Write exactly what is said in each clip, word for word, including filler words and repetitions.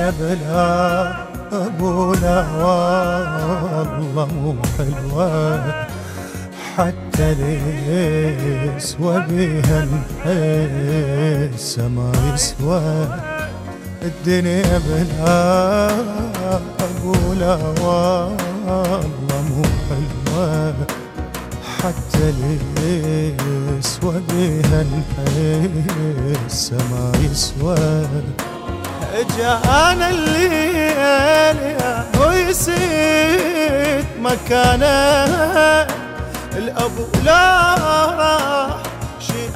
الدنيا بلا أبونا والله مو حلوة، حتى يسوى بيها نحس ما يسوى. الدنيا بلا أبونا والله مو حلوة، حتى يسوى بيها نحس ما يسوى. جانا الليل ويسيت مكانه، الأبو لا راح شي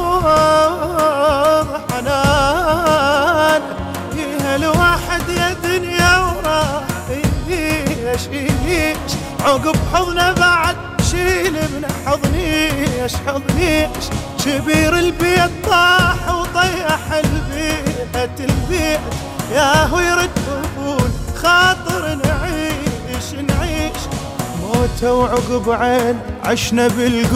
عوض حنان، يا الواحد يا دنيا وراح ايش ايش عقب حضنه بعد شيل ابن حضنيش حضنيش. شبير البيت طاح وطيح البيت البيت، ياهو يرد طفول خاطر نعيش نعيش. موته وعقب عين عشنا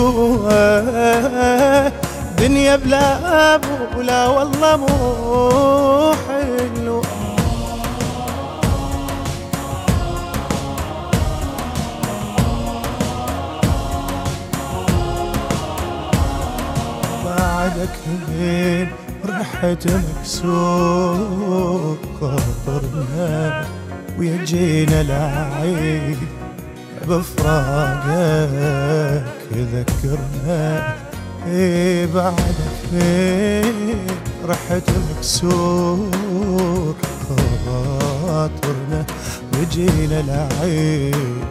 بالقوة، دنيا بلا أبو لا والله مو حلو. بعدك من رحت مكسور خاطرنا، ويجينا العيد بفراقك ذكرنا. اي بعدك من رحت مكسور خاطرنا، ويجينا العيد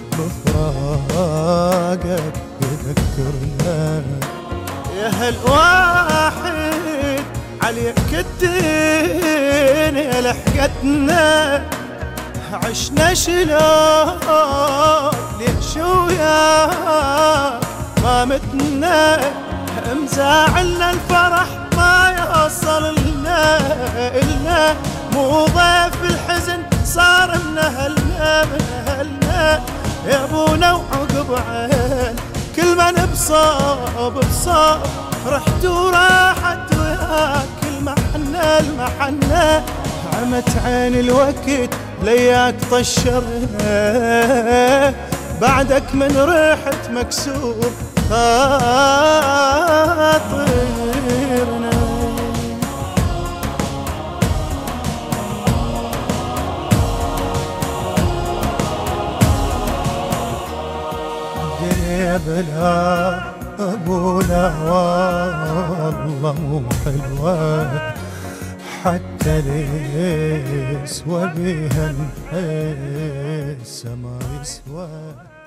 بفراقك يذكرنا. يا هالواحد عليك الدنيا لحقتنا، عشنا شلون ليش وياك ما متنا. مزاعلنا الفرح ما يوصل لنا إلنا، مو ضيف الحزن صار منهلنا منهلنا. يا ابونا وعقب عين كل من بصاب بصاب، رحت وراحت وياك المحنة المحنة. عمت عين الوقت لياك طشرنا، بعدك من رحت مكسور خاطرنا. الدنيا بلا أبونا والله مو حلوة، حتى يسوى بيها نحس ما يسوى.